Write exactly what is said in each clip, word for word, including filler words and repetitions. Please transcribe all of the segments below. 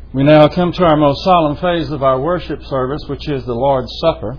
We now come to our most solemn phase of our worship service, which is the Lord's Supper.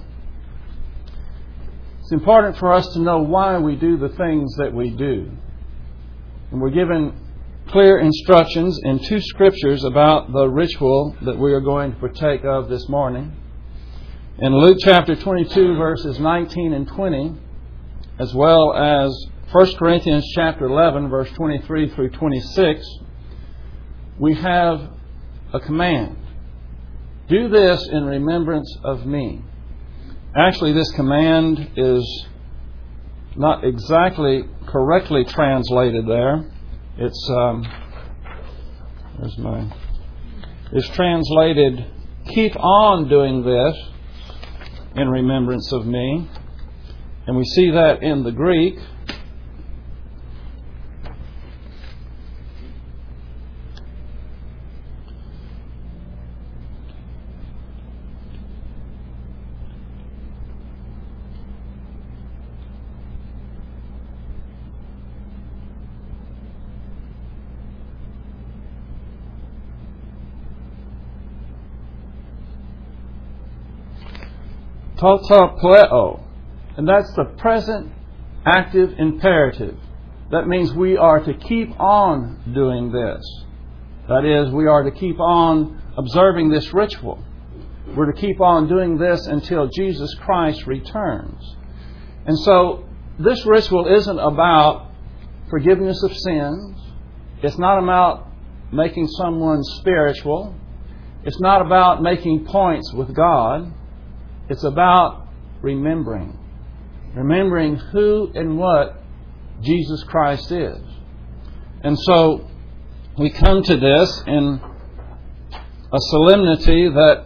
It's important for us to know why we do the things that we do. And we're given clear instructions in two scriptures about the ritual that we are going to partake of this morning. In Luke chapter twenty-two, verses nineteen and twenty, as well as First Corinthians chapter eleven, verse twenty-three through twenty-six, we have a command. Do this in remembrance of me. Actually, this command is not exactly correctly translated there. It's um, there's my. It's translated, "Keep on doing this in remembrance of me," and we see that in the Greek. Tota pleo, and that's the present active imperative. That means we are to keep on doing this. That is, we are to keep on observing this ritual. We're to keep on doing this until Jesus Christ returns. And so this ritual isn't about forgiveness of sins. It's not about making someone spiritual. It's not about making points with God. It's about remembering. Remembering who and what Jesus Christ is. And so we come to this in a solemnity that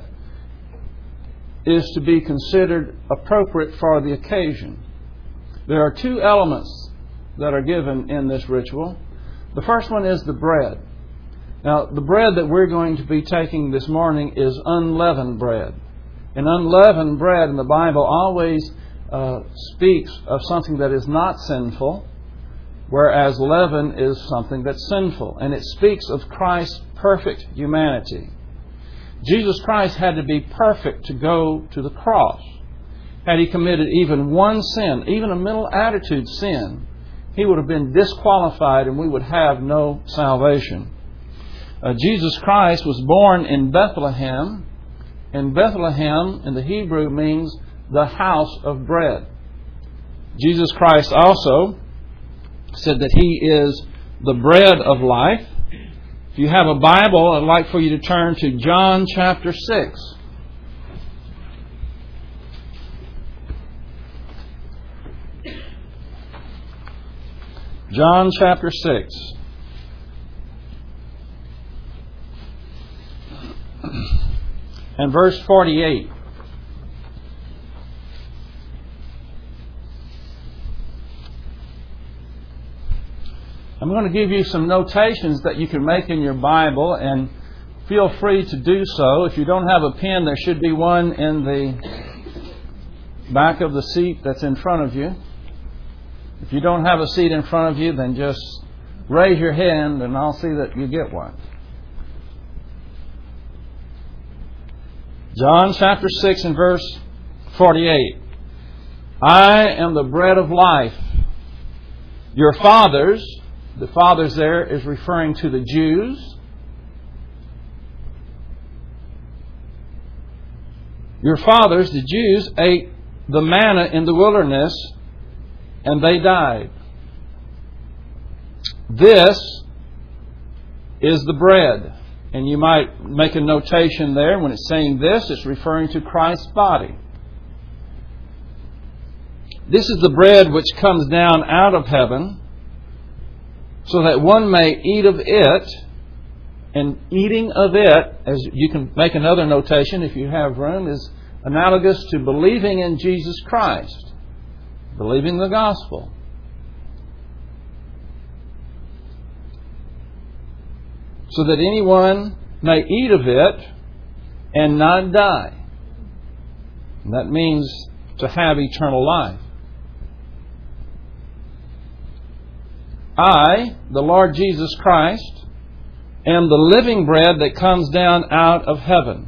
is to be considered appropriate for the occasion. There are two elements that are given in this ritual. The first one is the bread. Now, the bread that we're going to be taking this morning is unleavened bread. And unleavened bread in the Bible always uh, speaks of something that is not sinful, whereas leaven is something that's sinful. And it speaks of Christ's perfect humanity. Jesus Christ had to be perfect to go to the cross. Had He committed even one sin, even a mental attitude sin, He would have been disqualified and we would have no salvation. Uh, Jesus Christ was born in Bethlehem. And Bethlehem in the Hebrew means the house of bread. Jesus Christ also said that He is the bread of life. If you have a Bible, I'd like for you to turn to John chapter six. John chapter six. And verse forty-eight. I'm going to give you some notations that you can make in your Bible, and feel free to do so. If you don't have a pen, there should be one in the back of the seat that's in front of you. If you don't have a seat in front of you, then just raise your hand and I'll see that you get one. John chapter six and verse forty-eight. I am the bread of life. Your fathers, the fathers there is referring to the Jews. Your fathers, the Jews, ate the manna in the wilderness and they died. This is the bread. And you might make a notation there. When it's saying this, it's referring to Christ's body. This is the bread which comes down out of heaven, so that one may eat of it. And eating of it, as you can make another notation if you have room, is analogous to believing in Jesus Christ, believing the gospel. So that anyone may eat of it and not die. And that means to have eternal life. I, the Lord Jesus Christ, am the living bread that comes down out of heaven.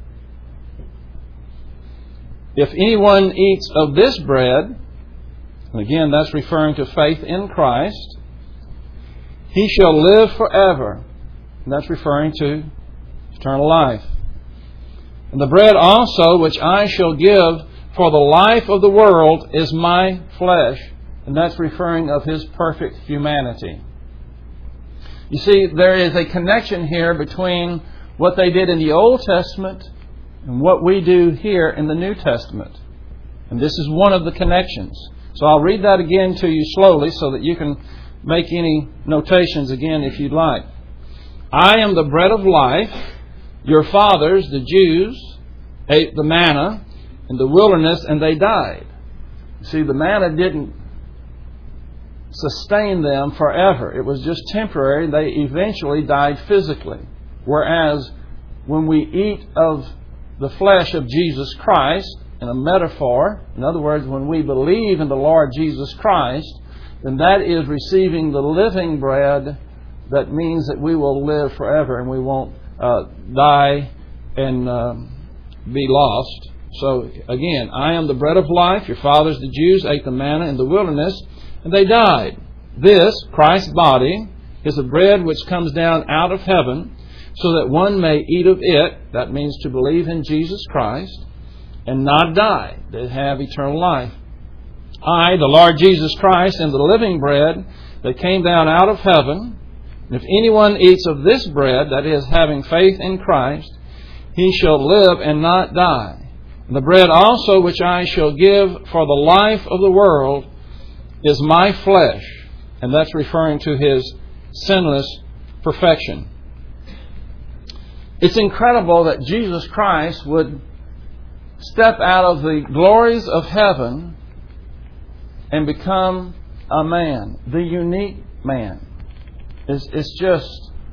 If anyone eats of this bread, and again that's referring to faith in Christ, he shall live forever. And that's referring to eternal life. And the bread also which I shall give for the life of the world is my flesh. And that's referring of His perfect humanity. You see, there is a connection here between what they did in the Old Testament and what we do here in the New Testament. And this is one of the connections. So I'll read that again to you slowly so that you can make any notations again if you'd like. I am the bread of life. Your fathers, the Jews, ate the manna in the wilderness and they died. You see, the manna didn't sustain them forever. It was just temporary. They eventually died physically. Whereas when we eat of the flesh of Jesus Christ, in a metaphor, in other words, when we believe in the Lord Jesus Christ, then that is receiving the living bread that means that we will live forever and we won't uh, die and uh, be lost. So again, I am the bread of life. Your fathers, the Jews, ate the manna in the wilderness and they died. This, Christ's body, is a bread which comes down out of heaven so that one may eat of it, that means to believe in Jesus Christ, and not die, they have eternal life. I, the Lord Jesus Christ, am the living bread that came down out of heaven. And if anyone eats of this bread, that is, having faith in Christ, he shall live and not die. And the bread also which I shall give for the life of the world is my flesh. And that's referring to His sinless perfection. It's incredible that Jesus Christ would step out of the glories of heaven and become a man, the unique man. It's, it's just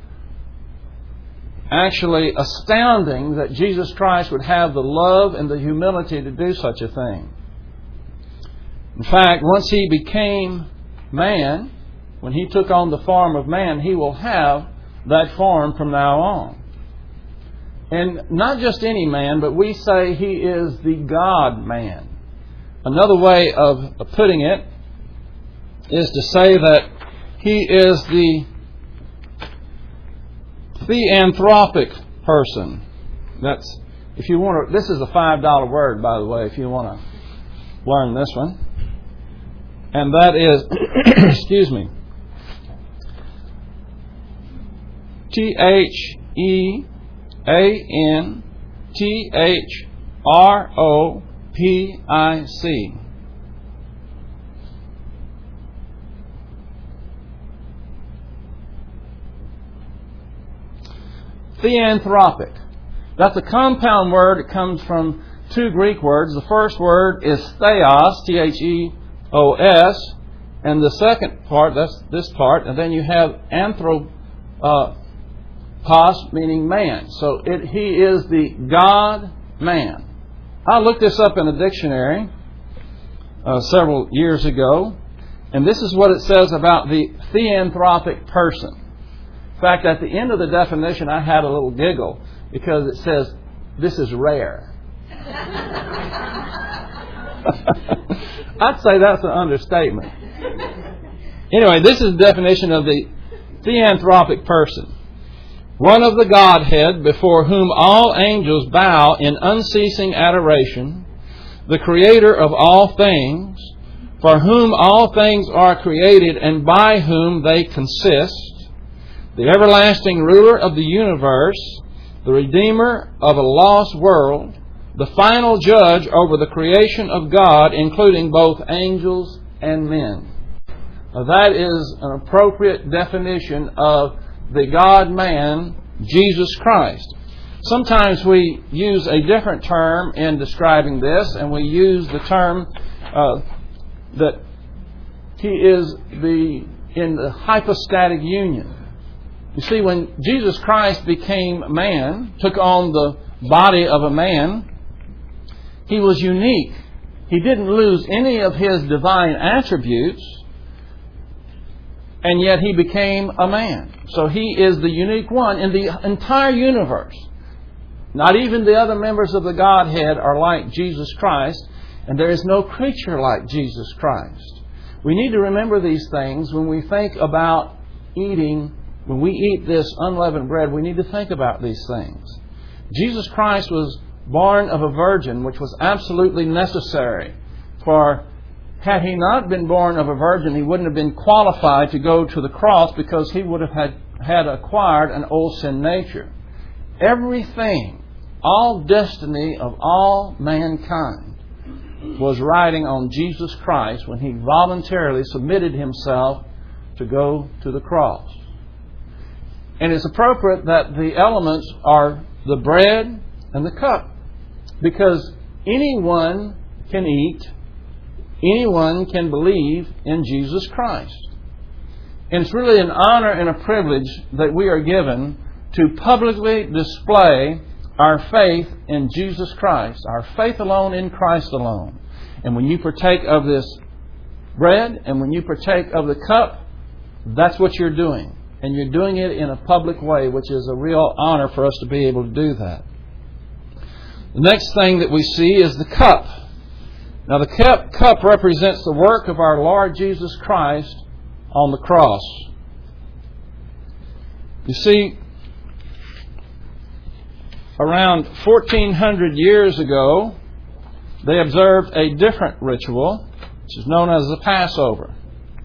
actually astounding that Jesus Christ would have the love and the humility to do such a thing. In fact, once He became man, when He took on the form of man, He will have that form from now on. And not just any man, but we say He is the God-man. Another way of putting it is to say that He is the theanthropic person. That's, if you want to, this is a five dollar word, by the way, if you want to learn this one. And that is, excuse me, T H E A N T H R O P I C. Theanthropic. That's a compound word. It comes from two Greek words. The first word is theos, T H E O S, and the second part, that's this part, and then you have anthropos, uh, meaning man. So it, He is the God-man. I looked this up in a dictionary uh, several years ago, and this is what it says about the theanthropic person. In fact, at the end of the definition, I had a little giggle because it says, this is rare. I'd say that's an understatement. Anyway, this is the definition of the theanthropic person. One of the Godhead before whom all angels bow in unceasing adoration, the Creator of all things, for whom all things are created and by whom they consist, the everlasting ruler of the universe, the Redeemer of a lost world, the final judge over the creation of God, including both angels and men. Now, that is an appropriate definition of the God-man, Jesus Christ. Sometimes we use a different term in describing this, and we use the term uh, that He is the in the hypostatic union. You see, when Jesus Christ became man, took on the body of a man, He was unique. He didn't lose any of His divine attributes. and yet He became a man. So He is the unique one in the entire universe. Not even the other members of the Godhead are like Jesus Christ, and there is no creature like Jesus Christ. We need to remember these things when we think about eating. When we eat this unleavened bread, we need to think about these things. Jesus Christ was born of a virgin, which was absolutely necessary. For had He not been born of a virgin, He wouldn't have been qualified to go to the cross, because He would have had, had acquired an old sin nature. Everything, all destiny of all mankind was riding on Jesus Christ when He voluntarily submitted Himself to go to the cross. And it's appropriate that the elements are the bread and the cup, because anyone can eat, anyone can believe in Jesus Christ. And it's really an honor and a privilege that we are given to publicly display our faith in Jesus Christ, our faith alone in Christ alone. And when you partake of this bread and when you partake of the cup, that's what you're doing. And you're doing it in a public way, which is a real honor for us to be able to do that. The next thing that we see is the cup. Now, the cup, cup represents the work of our Lord Jesus Christ on the cross. You see, around fourteen hundred years ago, they observed a different ritual, which is known as the Passover.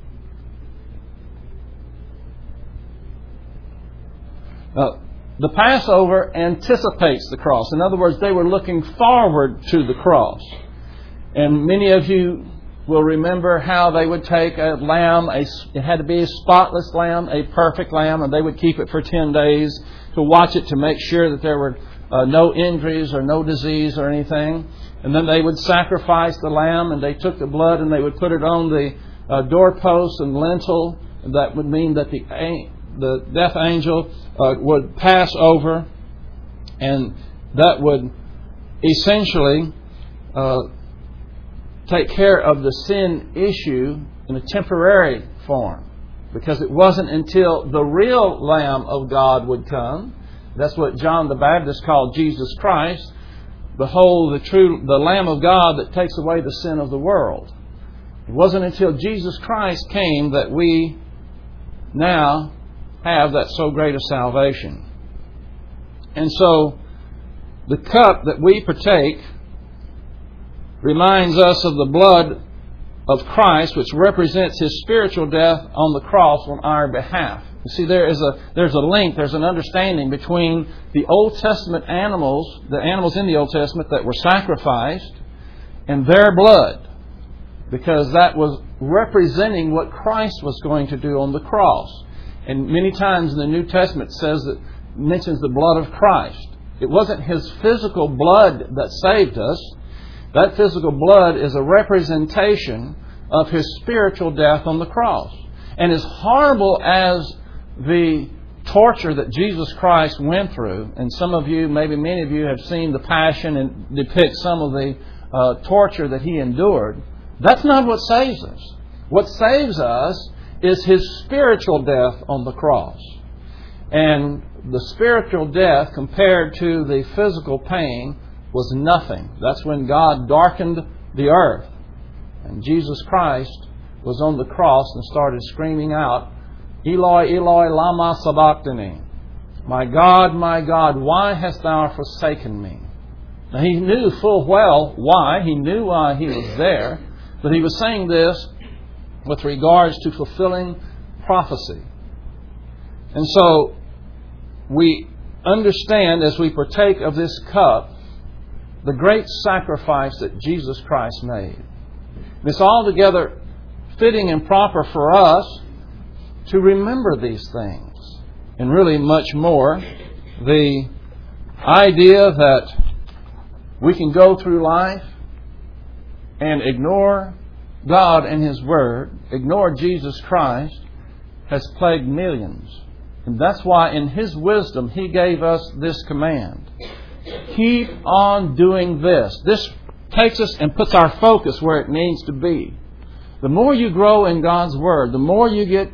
Now, the Passover anticipates the cross. In other words, they were looking forward to the cross. And many of you will remember how they would take a lamb, a, it had to be a spotless lamb, a perfect lamb, and they would keep it for ten days to watch it to make sure that there were uh, no injuries or no disease or anything. And then they would sacrifice the lamb, and they took the blood and they would put it on the uh, doorpost and lintel. And that would mean that the the death angel uh, would pass over, and that would essentially uh, take care of the sin issue in a temporary form, because it wasn't until the real Lamb of God would come. That's what John the Baptist called Jesus Christ. Behold, the true, the Lamb of God that takes away the sin of the world. It wasn't until Jesus Christ came that we now have that so great a salvation. And so, the cup that we partake reminds us of the blood of Christ, which represents His spiritual death on the cross on our behalf. You see, there is a there's a link, there's an understanding between the Old Testament animals, the animals in the Old Testament that were sacrificed, and their blood, because that was representing what Christ was going to do on the cross. And many times in the New Testament it says that mentions the blood of Christ. It wasn't His physical blood that saved us. That physical blood is a representation of His spiritual death on the cross. And as horrible as the torture that Jesus Christ went through, and some of you, maybe many of you, have seen the Passion and depict some of the uh, torture that He endured, that's not what saves us. What saves us is His spiritual death on the cross. And the spiritual death compared to the physical pain was nothing. That's when God darkened the earth. And Jesus Christ was on the cross and started screaming out, Eloi, Eloi, lama sabachthani. My God, my God, why hast Thou forsaken me? Now, He knew full well why. He knew why He was there. But He was saying this with regards to fulfilling prophecy. And so we understand as we partake of this cup the great sacrifice that Jesus Christ made. And it's altogether fitting and proper for us to remember these things. And really much more, the idea that we can go through life and ignore God and His Word, ignore Jesus Christ, has plagued millions. And that's why in His wisdom He gave us this command. Keep on doing this. This takes us and puts our focus where it needs to be. The more you grow in God's Word, the more you get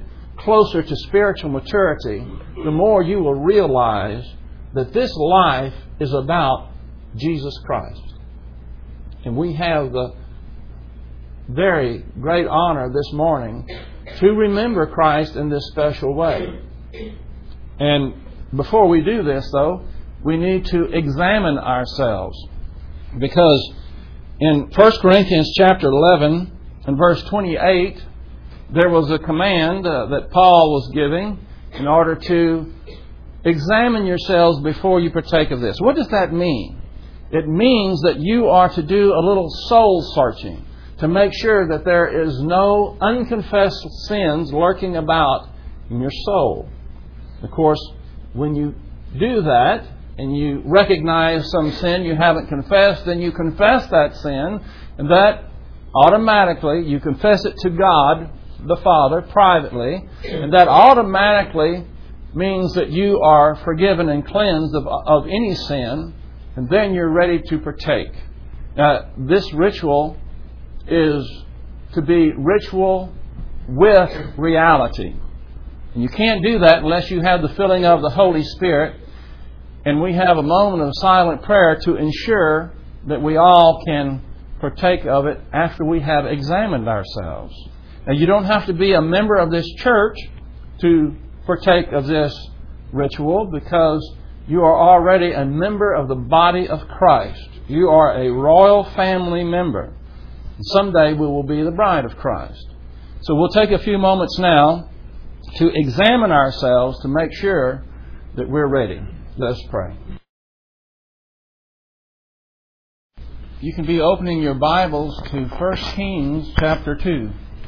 closer to spiritual maturity, the more you will realize that this life is about Jesus Christ. And we have the very great honor this morning to remember Christ in this special way. And before we do this, though, we need to examine ourselves. Because in First Corinthians chapter eleven and verse twenty-eight, there was a command uh, that Paul was giving in order to examine yourselves before you partake of this. What does that mean? It means that you are to do a little soul searching to make sure that there is no unconfessed sins lurking about in your soul. Of course, when you do that and you recognize some sin you haven't confessed, then you confess that sin, and that automatically, you confess it to God the Father privately, and that automatically means that you are forgiven and cleansed of, of any sin, and then you're ready to partake. Now, this ritual is to be ritual with reality. And you can't do that unless you have the filling of the Holy Spirit. And we have a moment of silent prayer to ensure that we all can partake of it after we have examined ourselves. Now, you don't have to be a member of this church to partake of this ritual, because you are already a member of the body of Christ. You are a royal family member. And someday we will be the bride of Christ. So we'll take a few moments now to examine ourselves to make sure that we're ready. Let's pray. You can be opening your Bibles to First Kings chapter two.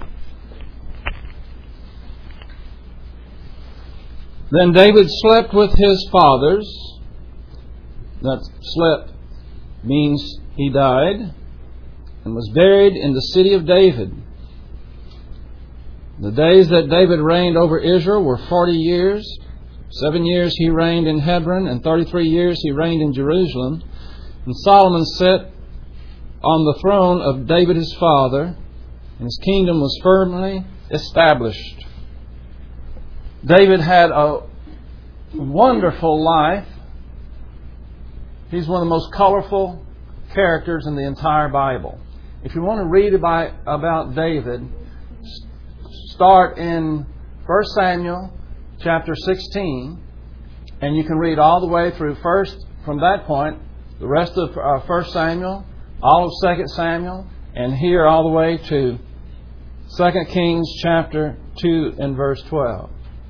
Then David slept with his fathers. That slept means he died, and was buried in the city of David. The days that David reigned over Israel were forty years. Seven years he reigned in Hebron, and thirty-three years he reigned in Jerusalem. And Solomon sat on the throne of David his father, and his kingdom was firmly established. David had a wonderful life. He's one of the most colorful characters in the entire Bible. If you want to read about, about David, start in First Samuel chapter sixteen, and you can read all the way through first, from that point, the rest of uh, First Samuel, all of Second Samuel, and here all the way to Second Kings chapter two and verse twelve.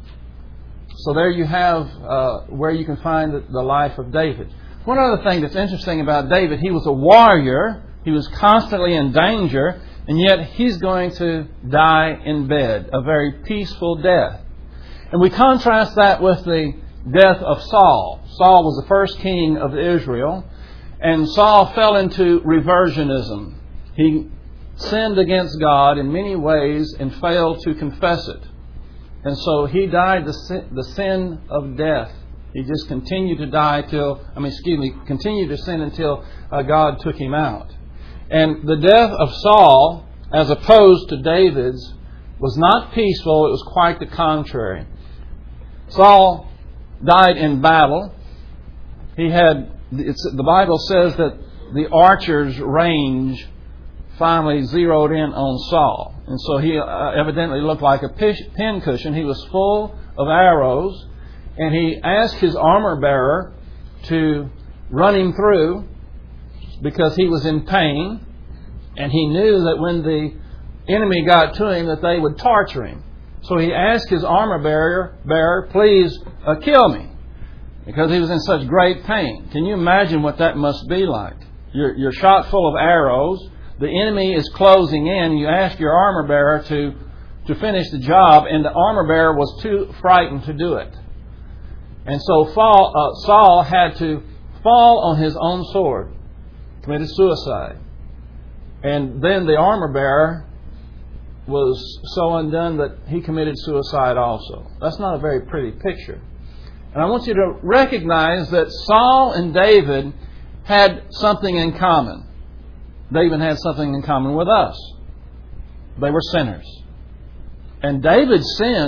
So there you have uh, where you can find the, the life of David. One other thing that's interesting about David, he was a warrior. He was constantly in danger, and yet he's going to die in bed, a very peaceful death. And we contrast that with the death of Saul. Saul was the first king of Israel, and Saul fell into reversionism. He sinned against God in many ways and failed to confess it. And so he died the sin, the sin of death. He just continued to die till, I mean, excuse me, continued to sin until uh, God took him out. And the death of Saul, as opposed to David's, was not peaceful. It was quite the contrary. Saul died in battle. He had, it's, the Bible says that the archer's range finally zeroed in on Saul. And so he uh, evidently looked like a pin cushion. He was full of arrows. And he asked his armor bearer to run him through because he was in pain. And he knew that when the enemy got to him that they would torture him. So he asked his armor bearer, bearer please uh, kill me, because he was in such great pain. Can you imagine what that must be like? You're, you're shot full of arrows. The enemy is closing in. You ask your armor bearer to, to finish the job, and the armor bearer was too frightened to do it. And so Saul, uh, Saul had to fall on his own sword, committed suicide. And then the armor bearer was so undone that he committed suicide also. That's not a very pretty picture. And I want you to recognize that Saul and David had something in common. David had something in common with us. They were sinners. And David sinned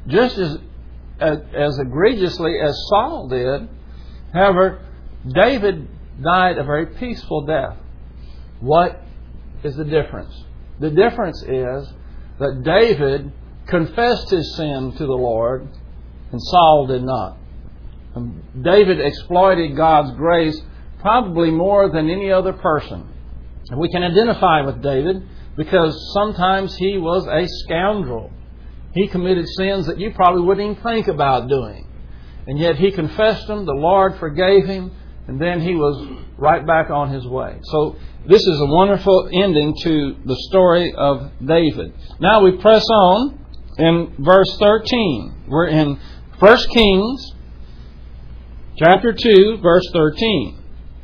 just as, as, as egregiously as Saul did. However, David died a very peaceful death. What is the difference? The difference is that David confessed his sin to the Lord and Saul did not. And David exploited God's grace probably more than any other person. And we can identify with David because sometimes he was a scoundrel. He committed sins that you probably wouldn't even think about doing. And yet he confessed them, the Lord forgave him, and then he was right back on his way. So this is a wonderful ending to the story of David. Now we press on in verse thirteen. We're in First Kings chapter two, verse thirteen.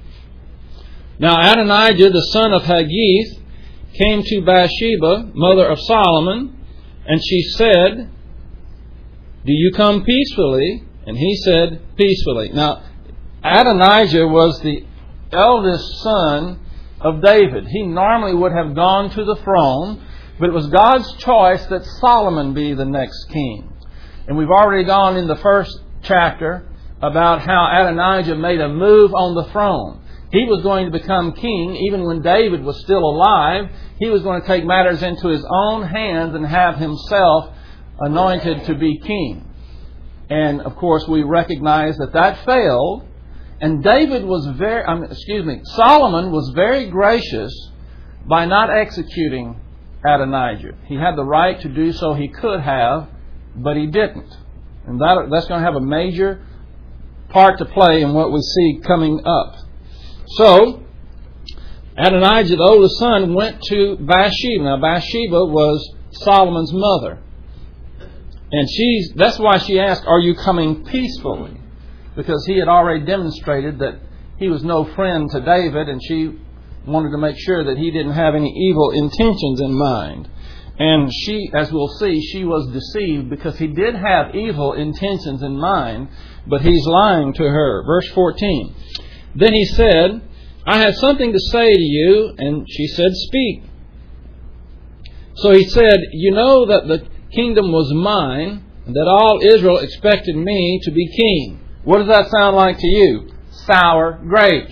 Now Adonijah, the son of Haggith, came to Bathsheba, mother of Solomon, and she said, "Do you come peacefully?" And he said, "Peacefully." Now, Adonijah was the eldest son of David. He normally would have gone to the throne, but it was God's choice that Solomon be the next king. And we've already gone in the first chapter about how Adonijah made a move on the throne. He was going to become king even when David was still alive. He was going to take matters into his own hands and have himself anointed to be king. And of course we recognize that that failed. And David was very, um, excuse me, Solomon was very gracious by not executing Adonijah. He had the right to do so, he could have, but he didn't. And that, that's going to have a major part to play in what we see coming up. So, Adonijah, the oldest son, went to Bathsheba. Now, Bathsheba was Solomon's mother. And she's, that's why she asked, "Are you coming peacefully?" Because he had already demonstrated that he was no friend to David, and she wanted to make sure that he didn't have any evil intentions in mind. And she, as we'll see, she was deceived because he did have evil intentions in mind, but he's lying to her. Verse fourteen. Then he said, "I have something to say to you." And she said, "Speak." So he said, "You know that the kingdom was mine, and that all Israel expected me to be king." What does that sound like to you? Sour grapes.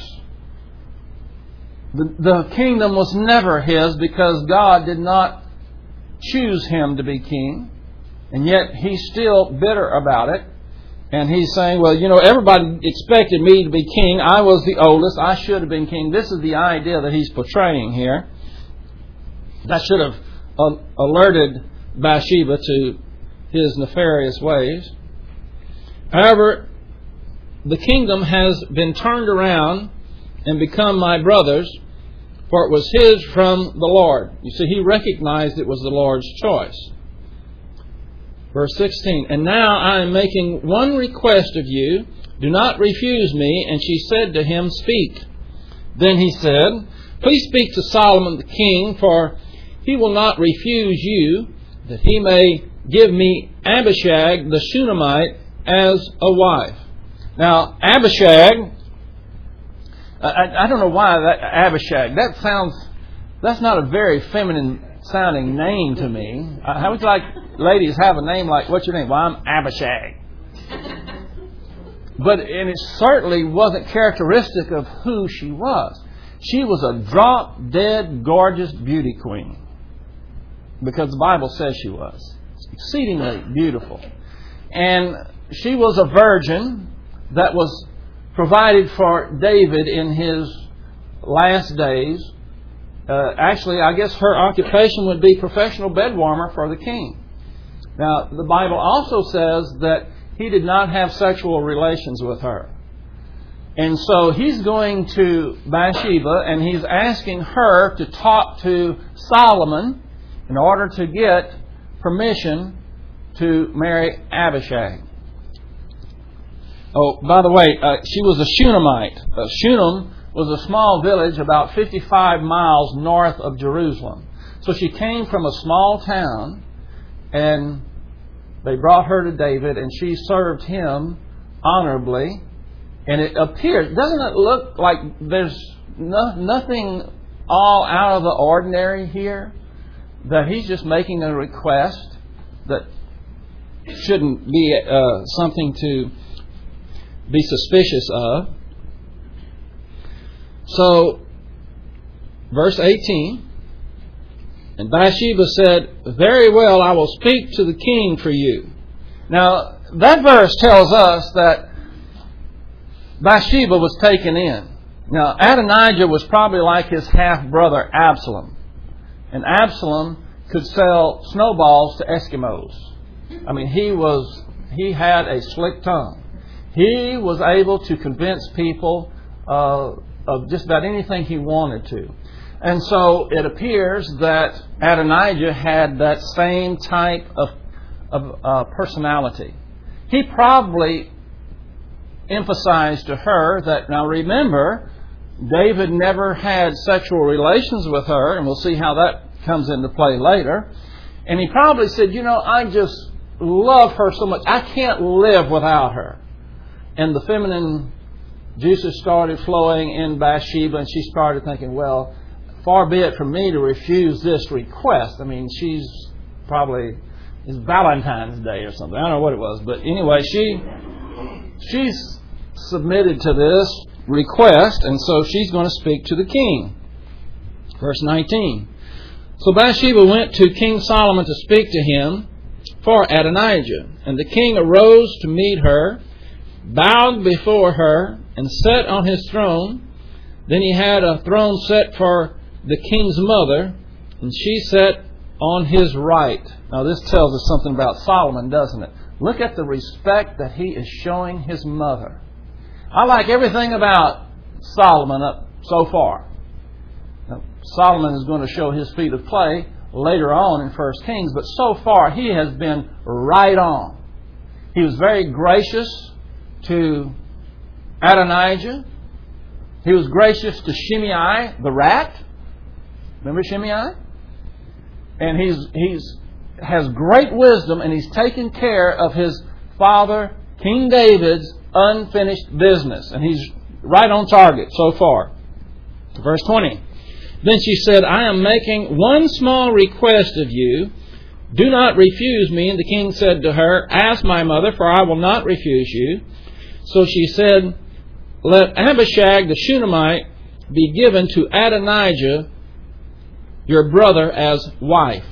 The, the kingdom was never his because God did not choose him to be king. And yet he's still bitter about it. And he's saying, well, you know, everybody expected me to be king. I was the oldest. I should have been king. This is the idea that he's portraying here. That should have uh, alerted Bathsheba to his nefarious ways. However, the kingdom has been turned around and become my brother's, for it was his from the Lord. You see, he recognized it was the Lord's choice. Verse sixteen, "And now I am making one request of you. Do not refuse me." And she said to him, "Speak." Then he said, "Please speak to Solomon the king, for he will not refuse you, that he may give me Abishag the Shunammite as a wife." Now, Abishag, I, I don't know why that Abishag, that sounds, that's not a very feminine sounding name to me. Uh, how would you like ladies have a name like, what's your name? Well, I'm Abishag. But, and it certainly wasn't characteristic of who she was. She was a drop-dead, gorgeous beauty queen. Because the Bible says she was. Exceedingly beautiful. And she was a virgin that was provided for David in his last days. Uh, actually, I guess her occupation would be professional bed warmer for the king. Now, the Bible also says that he did not have sexual relations with her. And so he's going to Bathsheba and he's asking her to talk to Solomon in order to get permission to marry Abishag. Oh, by the way, uh, she was a Shunammite. Uh, Shunem was a small village about fifty-five miles north of Jerusalem. So she came from a small town, and they brought her to David, and she served him honorably. And it appears, doesn't it look like there's no, nothing all out of the ordinary here? That he's just making a request that shouldn't be uh, something to be suspicious of. So, verse eighteen, and Bathsheba said, "Very well, I will speak to the king for you." Now, that verse tells us that Bathsheba was taken in. Now, Adonijah was probably like his half-brother Absalom. And Absalom could sell snowballs to Eskimos. I mean, he was he had a slick tongue. He was able to convince people uh, of just about anything he wanted to. And so it appears that Adonijah had that same type of, of uh, personality. He probably emphasized to her that, now remember, David never had sexual relations with her, and we'll see how that comes into play later. And he probably said, you know, I just love her so much. I can't live without her. And the feminine juices started flowing in Bathsheba, and she started thinking, well, far be it from me to refuse this request. I mean, she's probably, it's Valentine's Day or something. I don't know what it was. But anyway, she she's submitted to this request, and so she's going to speak to the king. Verse nineteen. So Bathsheba went to King Solomon to speak to him for Adonijah. And the king arose to meet her, bowed before her, and sat on his throne. Then he had a throne set for the king's mother, and she sat on his right. Now this tells us something about Solomon, doesn't it? Look at the respect that he is showing his mother. I like everything about Solomon up so far. Now, Solomon is going to show his feat of play later on in First Kings, but so far he has been right on. He was very gracious to Adonijah. He was gracious to Shimei the rat. Remember Shimei? And he's he's has great wisdom, and he's taken care of his father, King David's unfinished business. And he's right on target so far. Verse twenty. Then she said, I am making one small request of you. Do not refuse me. And the king said to her, ask my mother, for I will not refuse you. So she said, let Abishag the Shunammite be given to Adonijah, your brother, as wife.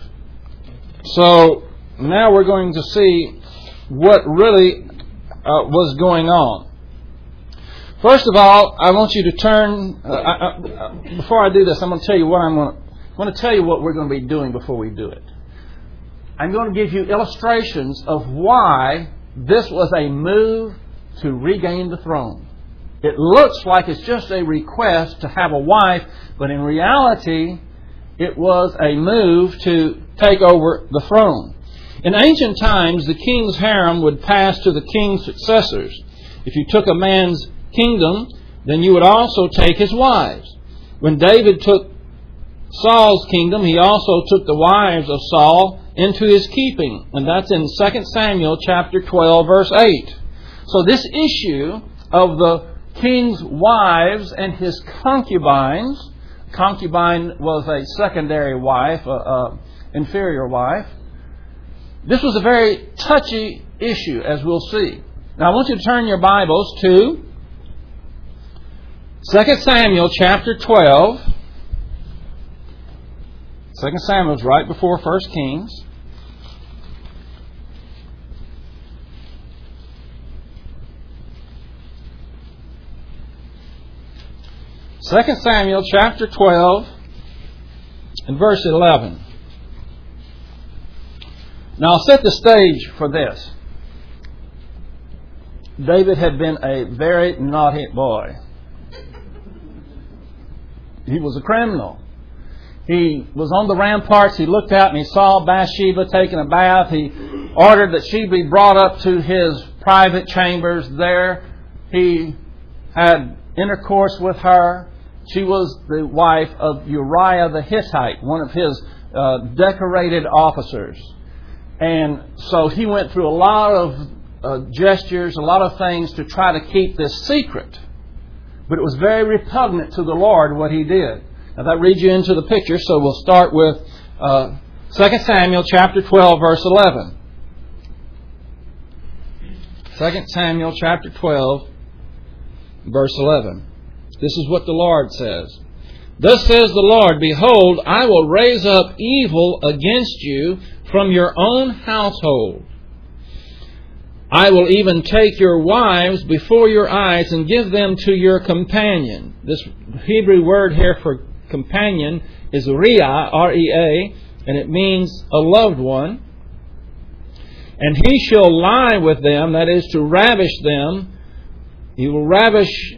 So now we're going to see what really uh, was going on. First of all, I want you to turn, uh, I, uh, before I do this, I'm going to tell you what I'm going to, I'm going to tell you what we're going to be doing before we do it. I'm going to give you illustrations of why this was a move to regain the throne. It looks like it's just a request to have a wife, but in reality, it was a move to take over the throne. In ancient times, the king's harem would pass to the king's successors. If you took a man's kingdom, then you would also take his wives. When David took Saul's kingdom, he also took the wives of Saul into his keeping. And that's in Second Samuel chapter twelve, verse eight. So this issue of the king's wives and his concubines, concubine was a secondary wife, an inferior wife. This was a very touchy issue, as we'll see. Now I want you to turn your Bibles to Second Samuel chapter twelve. Second Samuel is right before First Kings. Second Samuel chapter twelve and verse eleven. Now I'll set the stage for this. David had been a very naughty boy. He was a criminal. He was on the ramparts. He looked out and he saw Bathsheba taking a bath. He ordered that she be brought up to his private chambers there. He had intercourse with her. She was the wife of Uriah the Hittite, one of his uh, decorated officers. And so he went through a lot of uh, gestures, a lot of things to try to keep this secret. But it was very repugnant to the Lord what he did. Now that reads you into the picture, so we'll start with uh, Second Samuel chapter twelve, verse eleven. Second Samuel chapter twelve, verse eleven. This is what the Lord says. Thus says the Lord, Behold, I will raise up evil against you from your own household. I will even take your wives before your eyes and give them to your companion. This Hebrew word here for companion is Reah, R E A, and it means a loved one. And he shall lie with them, that is, to ravish them. He will ravish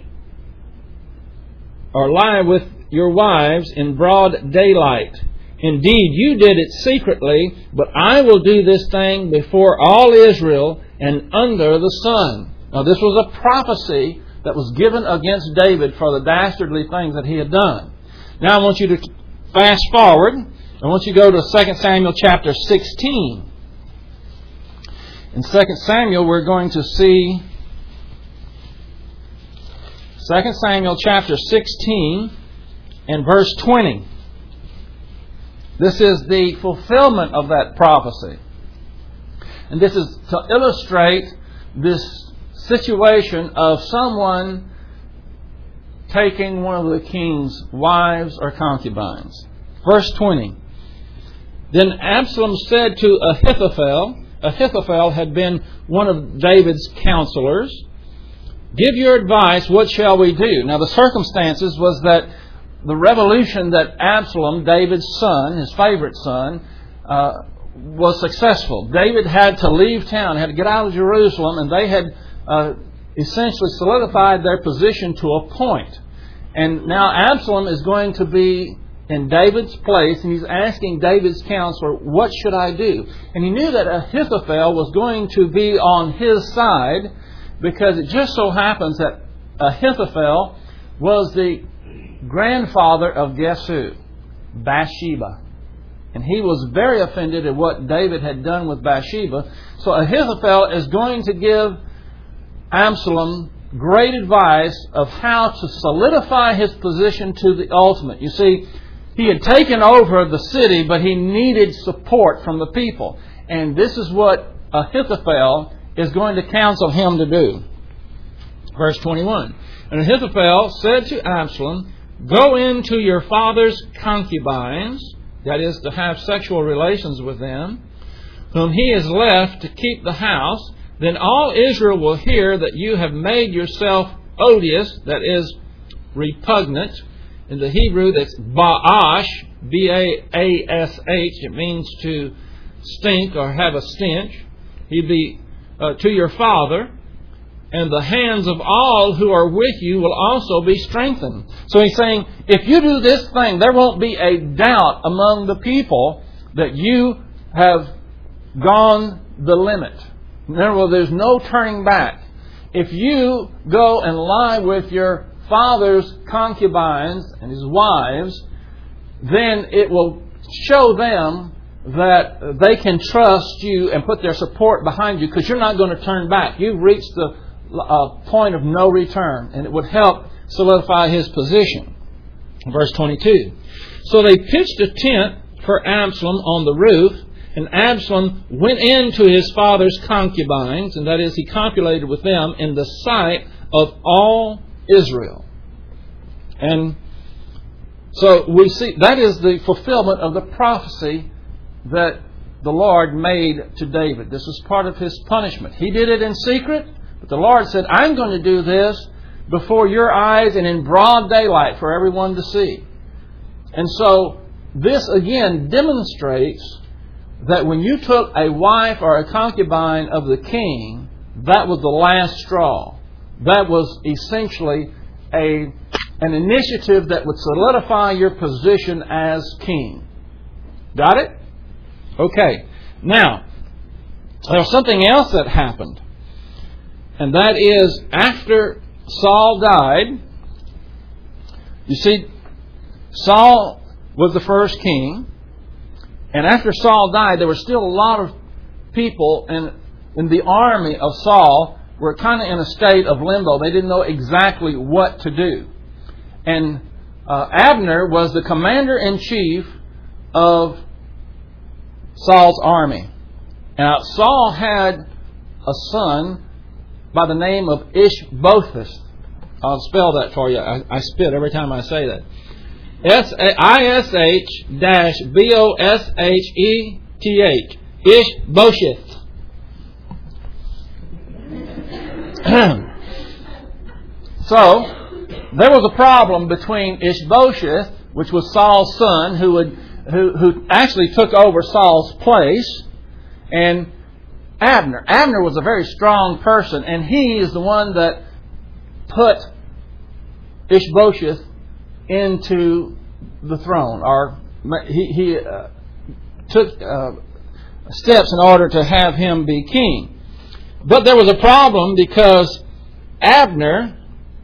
or lie with your wives in broad daylight. Indeed, you did it secretly, but I will do this thing before all Israel and under the sun. Now, this was a prophecy that was given against David for the dastardly things that he had done. Now, I want you to fast forward. I want you to go to Second Samuel chapter sixteen. In Second Samuel, we're going to see Second Samuel chapter sixteen and verse twenty. This is the fulfillment of that prophecy. And this is to illustrate this situation of someone taking one of the king's wives or concubines. Verse twenty. Then Absalom said to Ahithophel, Ahithophel had been one of David's counselors, Give your advice, what shall we do? Now the circumstances was that the revolution that Absalom, David's son, his favorite son, uh, was successful. David had to leave town, had to get out of Jerusalem, and they had uh, essentially solidified their position to a point. And now Absalom is going to be in David's place, and he's asking David's counselor, what should I do? And he knew that Ahithophel was going to be on his side, because it just so happens that Ahithophel was the grandfather of guess who? Bathsheba. And he was very offended at what David had done with Bathsheba. So Ahithophel is going to give Absalom great advice of how to solidify his position to the ultimate. You see, he had taken over the city, but he needed support from the people. And this is what Ahithophel is going to counsel him to do. Verse twenty-one. And Ahithophel said to Absalom, Go into your father's concubines, that is, to have sexual relations with them, whom he has left to keep the house. Then all Israel will hear that you have made yourself odious, that is, repugnant. In the Hebrew, that's ba'ash, B A A S H. It means to stink or have a stench. He'd be uh, to your father. And the hands of all who are with you will also be strengthened. So he's saying, if you do this thing, there won't be a doubt among the people that you have gone the limit. In other words, there's no turning back. If you go and lie with your father's concubines and his wives, then it will show them that they can trust you and put their support behind you, because you're not going to turn back. You've reached the uh, point of no return, and it would help solidify his position. Verse twenty-two. So they pitched a tent for Absalom on the roof, and Absalom went into his father's concubines, and that is, he copulated with them in the sight of all Israel. And so we see that is the fulfillment of the prophecy that the Lord made to David. This is part of his punishment. He did it in secret, but the Lord said, I'm going to do this before your eyes and in broad daylight for everyone to see. And so this again demonstrates that when you took a wife or a concubine of the king, that was the last straw. That was essentially a an initiative that would solidify your position as king. Got it? Okay. Now, there's something else that happened. And that is, after Saul died, you see, Saul was the first king. And after Saul died, there were still a lot of people in, in the army of Saul were kind of in a state of limbo. They didn't know exactly what to do. And uh, Abner was the commander-in-chief of Saul's army. Now, Saul had a son by the name of Ishbosheth. I'll spell that for you. I, I spit every time I say that. S I S H B O S H E T H. Ishbosheth. So, there was a problem between Ishbosheth, which was Saul's son, who would, who, who actually took over Saul's place, and Abner. Abner was a very strong person, and he is the one that put Ishbosheth into the throne, or he, he uh, took uh, steps in order to have him be king. But there was a problem because Abner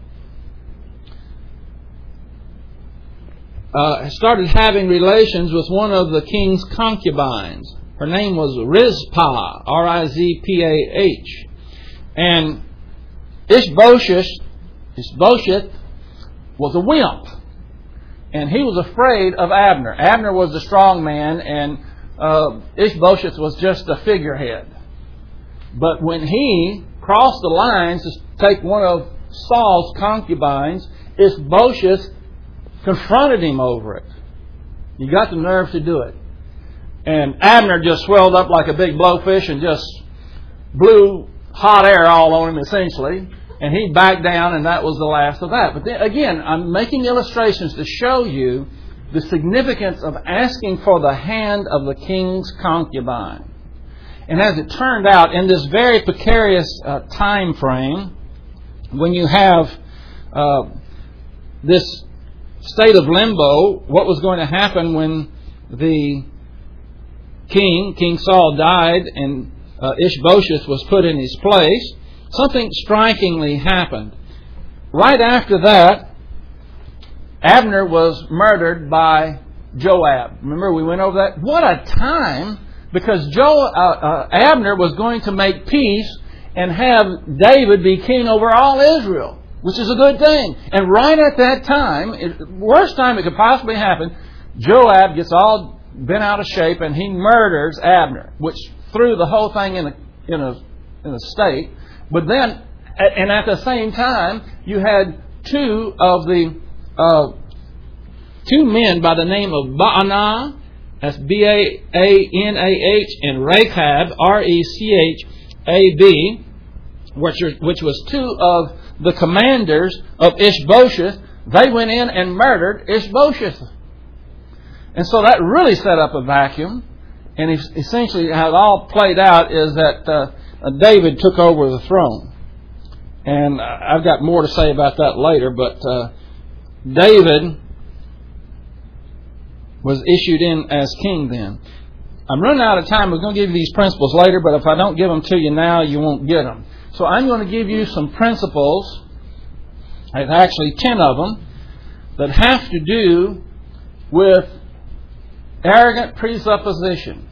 uh, started having relations with one of the king's concubines. Her name was Rizpah, R I Z P A H. And Ishbosheth, Ishbosheth was a wimp. And he was afraid of Abner. Abner was the strong man, and uh, Ishbosheth was just a figurehead. But when he crossed the lines to take one of Saul's concubines, Ishbosheth confronted him over it. He got the nerve to do it. And Abner just swelled up like a big blowfish and just blew hot air all on him, essentially. And he backed down, and that was the last of that. But then, again, I'm making illustrations to show you the significance of asking for the hand of the king's concubine. And as it turned out, in this very precarious uh, time frame, when you have uh, this state of limbo, what was going to happen when the king, King Saul, died and uh, Ishbosheth was put in his place, something strikingly happened. Right after that, Abner was murdered by Joab. Remember, we went over that? What a time! Because Jo, uh, uh, Abner was going to make peace and have David be king over all Israel, which is a good thing. And right at that time, it, worst time it could possibly happen, Joab gets all bent out of shape and he murders Abner, which threw the whole thing in a in a in a state. But then, and at the same time, you had two of the uh, two men by the name of Baanah, that's B A A N A H, and Rechab, R E C H A B, which, are, which was two of the commanders of Ishbosheth. They went in and murdered Ishbosheth. And so that really set up a vacuum. And essentially how it all played out is that uh, David took over the throne. And I've got more to say about that later, but uh, David was issued in as king then. I'm running out of time. We're going to give you these principles later, but if I don't give them to you now, you won't get them. So I'm going to give you some principles, actually ten of them, that have to do with arrogant presupposition,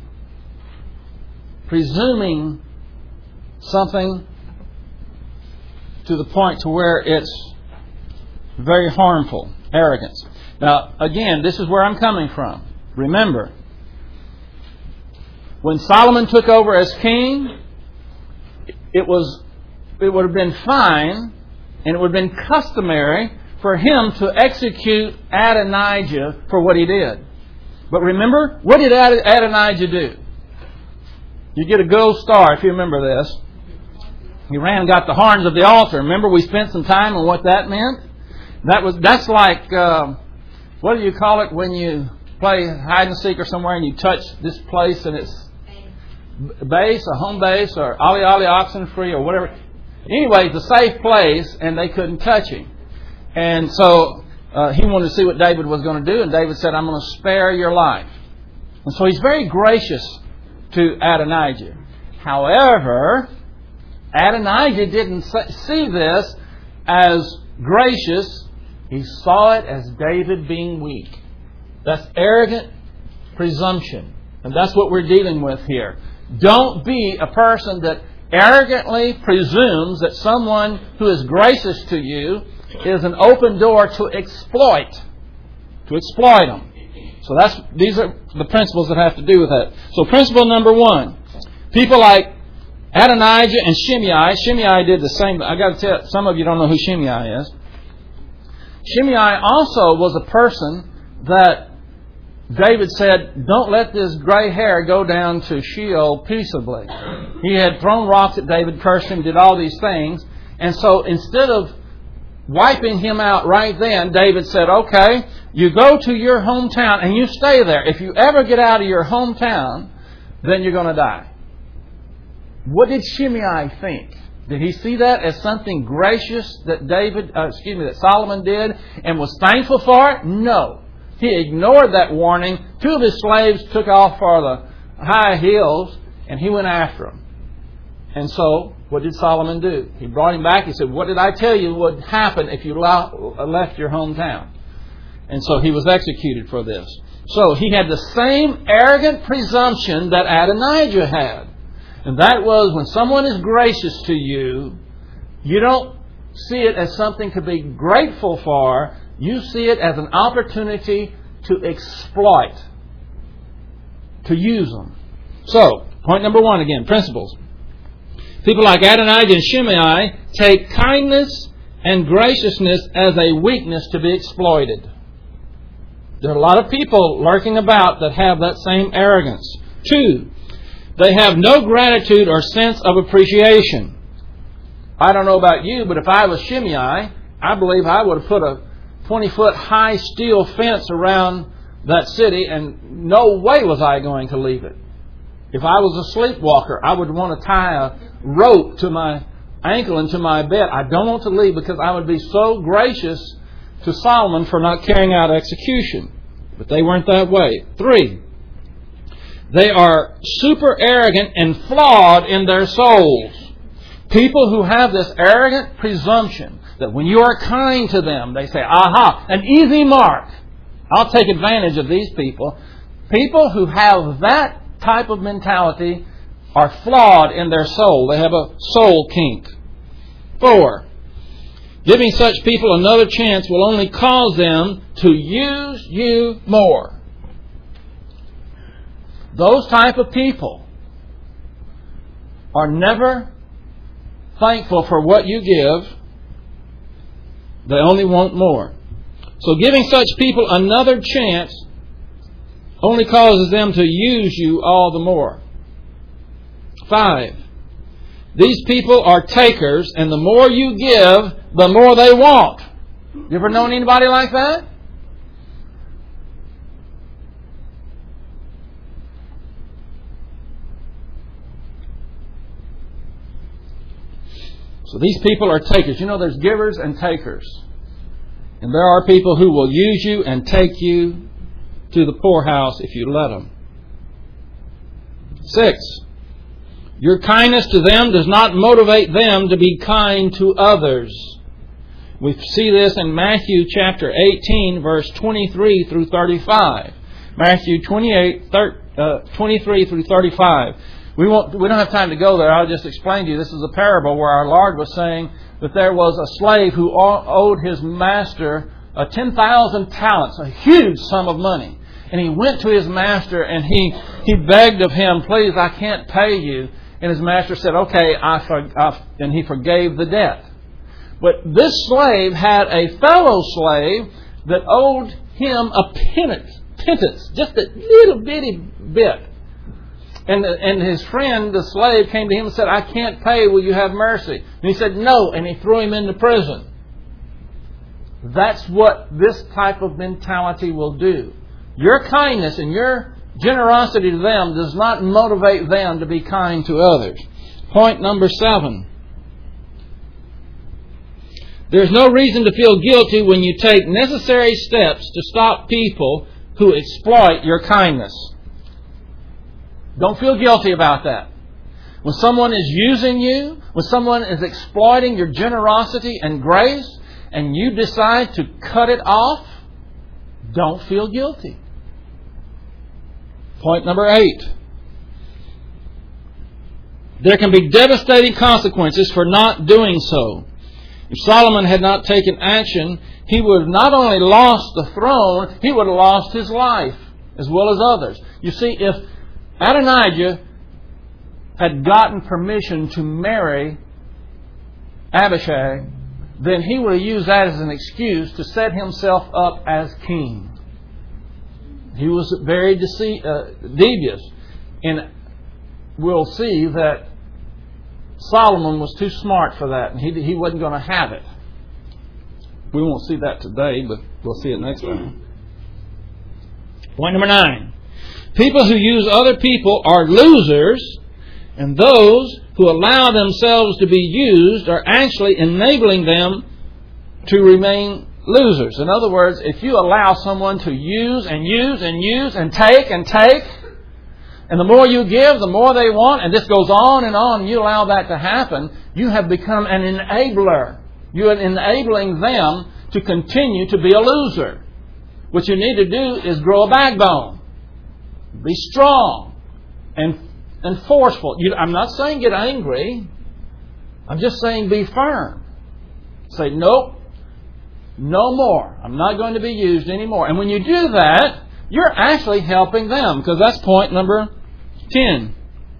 presuming something to the point to where it's very harmful, arrogance. Now, again, this is where I'm coming from. Remember, when Solomon took over as king, it was it would have been fine and it would have been customary for him to execute Adonijah for what he did. But remember, what did Adonijah do? You get a gold star if you remember this. He ran and got the horns of the altar. Remember, we spent some time on what that meant? That was that's like, uh, what do you call it when you play hide and seek or somewhere and you touch this place and it's base, a home base, or Ali Ali oxen free or whatever. Anyway, it's a safe place and they couldn't touch him. And so uh, he wanted to see what David was going to do, and David said, I'm going to spare your life. And so he's very gracious to Adonijah. However, Adonijah didn't see this as gracious. He saw it as David being weak. That's arrogant presumption. And that's what we're dealing with here. Don't be a person that arrogantly presumes that someone who is gracious to you is an open door to exploit. To exploit them. So that's these are the principles that have to do with that. So principle number one. People like Adonijah and Shimei. Shimei did the same. I got to tell some of you don't know who Shimei is. Shimei also was a person that David said, don't let this gray hair go down to Sheol peaceably. He had thrown rocks at David, cursed him, did all these things. And so instead of wiping him out right then, David said, okay, you go to your hometown and you stay there. If you ever get out of your hometown, then you're going to die. What did Shimei think? Did he see that as something gracious that David, uh, excuse me, that Solomon did and was thankful for it? No. He ignored that warning. Two of his slaves took off for the high hills and he went after them. And so, what did Solomon do? He brought him back. He said, what did I tell you would happen if you left your hometown? And so he was executed for this. So he had the same arrogant presumption that Adonijah had. And that was when someone is gracious to you, you don't see it as something to be grateful for. You see it as an opportunity to exploit, to use them. So, point number one again, principles. People like Adonijah and Shimei take kindness and graciousness as a weakness to be exploited. There are a lot of people lurking about that have that same arrogance. Two, they have no gratitude or sense of appreciation. I don't know about you, but if I was Shimei, I believe I would have put a twenty-foot high steel fence around that city, and no way was I going to leave it. If I was a sleepwalker, I would want to tie a rope to my ankle and to my bed. I don't want to leave because I would be so gracious to Solomon for not carrying out execution. But they weren't that way. Three, they are super arrogant and flawed in their souls. People who have this arrogant presumption that when you are kind to them, they say, aha, an easy mark. I'll take advantage of these people. People who have that type of mentality are flawed in their soul. They have a soul kink. Four, giving such people another chance will only cause them to use you more. Those type of people are never thankful for what you give. They only want more. So giving such people another chance only causes them to use you all the more. Five, these people are takers, and the more you give, the more they want. You ever known anybody like that? So these people are takers. You know, there's givers and takers. And there are people who will use you and take you to the poorhouse if you let them. Six, your kindness to them does not motivate them to be kind to others. We see this in Matthew chapter eighteen, verse twenty-three through thirty-five. Matthew twenty-eight, twenty-three through thirty-five. We won't, we don't have time to go there. I'll just explain to you. This is a parable where our Lord was saying that there was a slave who owed his master uh, ten thousand talents, a huge sum of money. And he went to his master and he, he begged of him, please, I can't pay you. And his master said, okay, I for, I, and he forgave the debt. But this slave had a fellow slave that owed him a pittance, pittance, just a little bitty bit. And, and his friend, the slave, came to him and said, I can't pay, will you have mercy? And he said, no, and he threw him into prison. That's what this type of mentality will do. Your kindness and your generosity to them does not motivate them to be kind to others. Point number seven. There's no reason to feel guilty when you take necessary steps to stop people who exploit your kindness. Don't feel guilty about that. When someone is using you, when someone is exploiting your generosity and grace, and you decide to cut it off, don't feel guilty. Point number eight. There can be devastating consequences for not doing so. If Solomon had not taken action, he would have not only lost the throne, he would have lost his life as well as others. You see, if Adonijah had gotten permission to marry Abishag, then he would have used that as an excuse to set himself up as king. He was very dece- uh, devious. And we'll see that Solomon was too smart for that, and he, he wasn't going to have it. We won't see that today, but we'll see it next time. Point number nine. People who use other people are losers, and those who allow themselves to be used are actually enabling them to remain losers. In other words, if you allow someone to use and use and use and take and take, and the more you give, the more they want, and this goes on and on, and you allow that to happen, you have become an enabler. You are enabling them to continue to be a loser. What you need to do is grow a backbone. Be strong and and forceful. You, I'm not saying get angry. I'm just saying be firm. Say, nope, no more. I'm not going to be used anymore. And when you do that, you're actually helping them, because that's point number ten.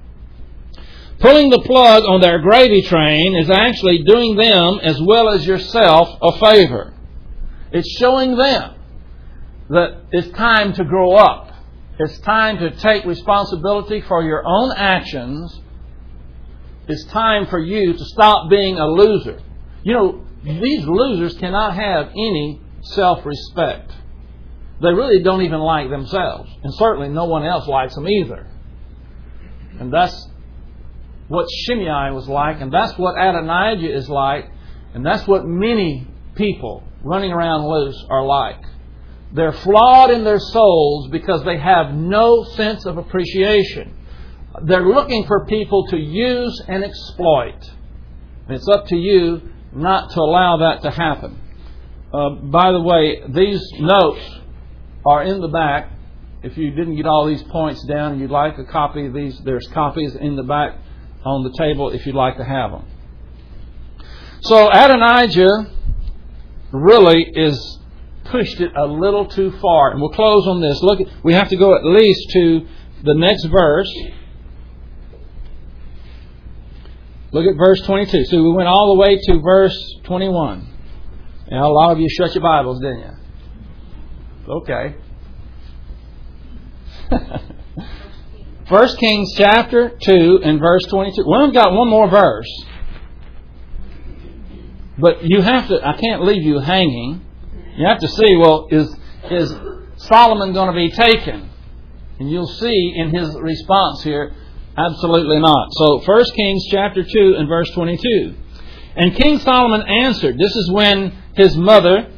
Pulling the plug on their gravy train is actually doing them as well as yourself a favor. It's showing them that it's time to grow up. It's time to take responsibility for your own actions. It's time for you to stop being a loser. You know, these losers cannot have any self-respect. They really don't even like themselves. And certainly no one else likes them either. And that's what Shimei was like, and that's what Adonijah is like, and that's what many people running around loose are like. They're flawed in their souls because they have no sense of appreciation. They're looking for people to use and exploit. And it's up to you not to allow that to happen. Uh, by the way, these notes are in the back. If you didn't get all these points down and you'd like a copy of these, there's copies in the back on the table if you'd like to have them. So Adonijah really is pushed it a little too far. And we'll close on this. Look, we have to go at least to the next verse. Look at verse twenty-two. So we went all the way to verse twenty-one. Now, a lot of you shut your Bibles, didn't you? Okay. First Kings chapter two and verse twenty-two. Well, we've got one more verse. But you have to, I can't leave you hanging. You have to see, well, is is Solomon going to be taken? And you'll see in his response here, absolutely not. So First Kings chapter two and verse twenty-two. And King Solomon answered, this is when his mother,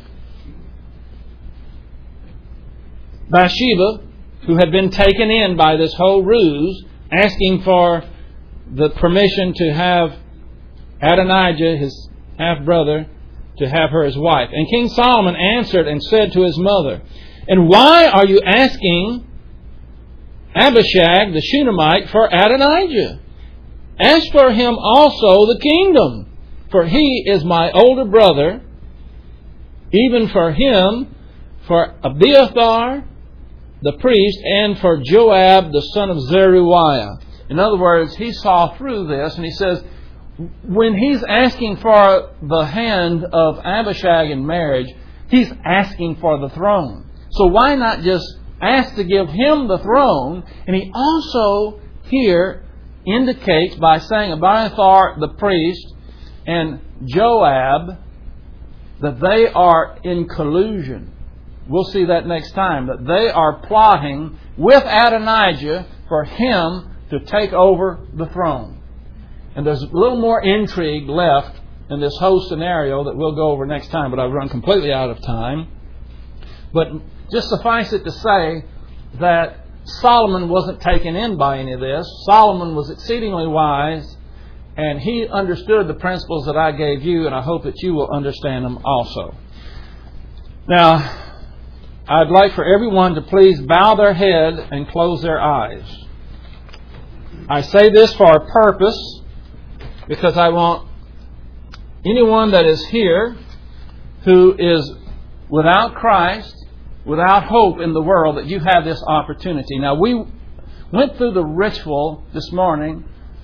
Bathsheba, who had been taken in by this whole ruse, asking for the permission to have Adonijah, his half-brother, to have her as wife. And King Solomon answered and said to his mother, and why are you asking Abishag the Shunammite for Adonijah? Ask for him also the kingdom, for he is my older brother, even for him, for Abiathar the priest, and for Joab the son of Zeruiah. In other words, he saw through this, and he says, when he's asking for the hand of Abishag in marriage, he's asking for the throne. So why not just ask to give him the throne? And he also here indicates by saying Abiathar the priest and Joab that they are in collusion. We'll see that next time. That they are plotting with Adonijah for him to take over the throne. And there's a little more intrigue left in this whole scenario that we'll go over next time, but I've run completely out of time. But just suffice it to say that Solomon wasn't taken in by any of this. Solomon was exceedingly wise, and he understood the principles that I gave you, and I hope that you will understand them also. Now, I'd like for everyone to please bow their head and close their eyes. I say this for a purpose, because I want anyone that is here who is without Christ, without hope in the world, that you have this opportunity. Now, we went through the ritual this morning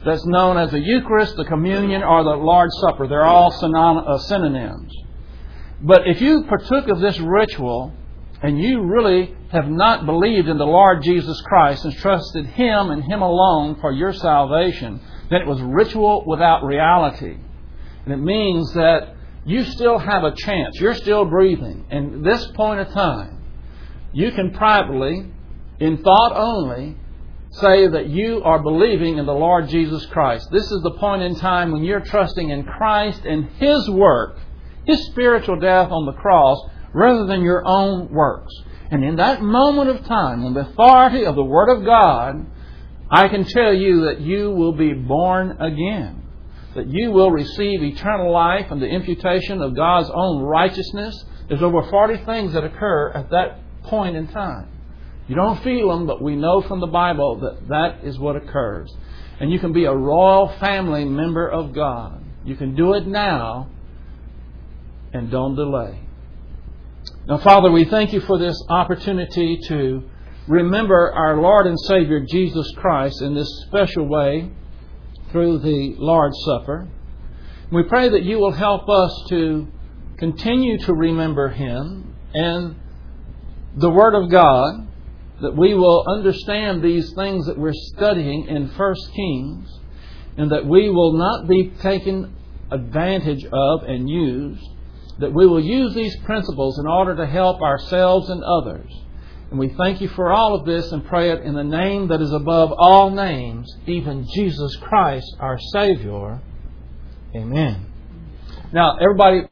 that's known as the Eucharist, the Communion, or the Lord's Supper. They're all synon- uh, synonyms. But if you partook of this ritual and you really have not believed in the Lord Jesus Christ and trusted Him and Him alone for your salvation, then it was ritual without reality. And it means that you still have a chance. You're still breathing. And at this point of time, you can privately, in thought only, say that you are believing in the Lord Jesus Christ. This is the point in time when you're trusting in Christ and His work, His spiritual death on the cross, rather than your own works. And in that moment of time, in the authority of the Word of God, I can tell you that you will be born again. That you will receive eternal life and the imputation of God's own righteousness. There's over forty things that occur at that point in time. You don't feel them, but we know from the Bible that that is what occurs. And you can be a royal family member of God. You can do it now and don't delay. Now, Father, we thank You for this opportunity to remember our Lord and Savior Jesus Christ in this special way through the Lord's Supper. We pray that You will help us to continue to remember Him and the Word of God, that we will understand these things that we're studying in First Kings, and that we will not be taken advantage of and used, that we will use these principles in order to help ourselves and others. And we thank You for all of this and pray it in the name that is above all names, even Jesus Christ, our Savior. Amen. Now, everybody...